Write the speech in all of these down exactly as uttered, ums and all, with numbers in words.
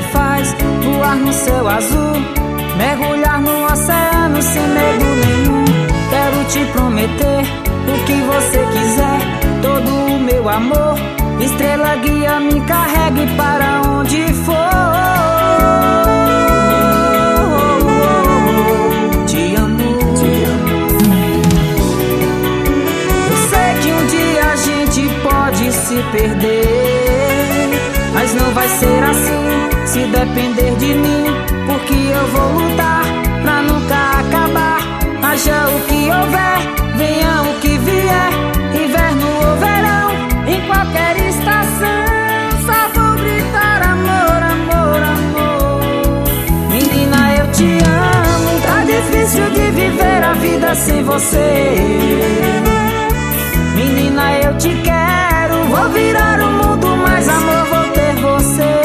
faz voar no céu azul, mergulhar no oceano sem medo nenhum. Quero te prometer o que você quiser, todo o meu amor. Estrela guia, me carregue para onde for. Te amo, te amo. Eu sei que um dia a gente pode se perder, mas não vai ser assim se depender de mim, porque eu vou lutar pra nunca acabar. Haja o que houver, venha o que vier, inverno ou verão, em qualquer estação, só vou gritar amor, amor, amor. Menina, eu te amo, tá difícil de viver a vida sem você. Menina, eu te quero, vou virar o mundo, mas amor, vou ter você.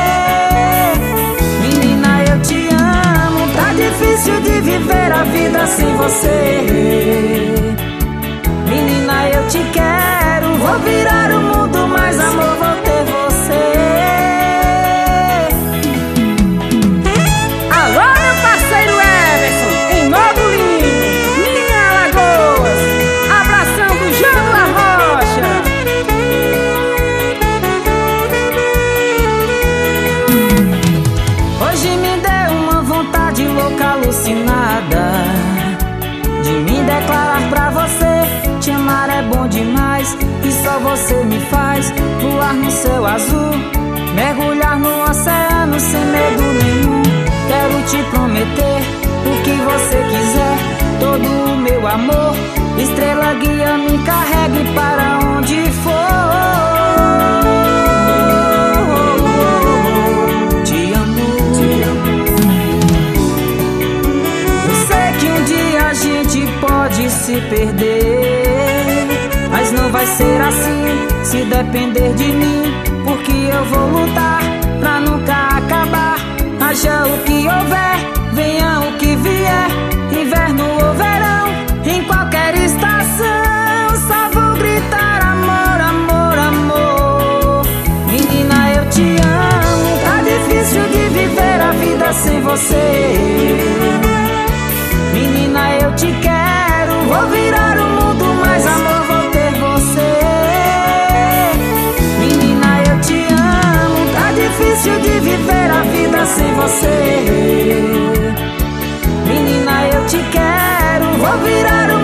Menina, eu te amo, tá difícil de viver a vida sem você. Menina, eu te quero, vou virar o mundo, mas amor, vou ter você. Alô, meu parceiro Everson, em Novo Lindo, minha Alagoas. Abração do João da Rocha. Hoje me deu uma vontade louca, alucinada, de me declarar pra você. Te amar é bom demais, e só você me faz voar no céu azul, mergulhar no oceano sem medo nenhum. Quero te prometer o que você quiser, todo o meu amor. Estrela guia, me carregue para onde for. Te amo, te amo. Eu sei que um dia a gente pode se perder, mas não vai ser assim se depender de mim, porque eu vou lutar pra nunca acabar. Haja o que houver, venha o que vier, inverno ou verão, em qualquer estação, só vou gritar amor, amor, amor. Menina, eu te amo, tá difícil de viver a vida sem você. Menina, eu te quero, vou virar o mundo, mas amor, vou ter você. Menina, eu te amo, tá difícil de viver a vida sem você. Menina, eu te quero, vou virar o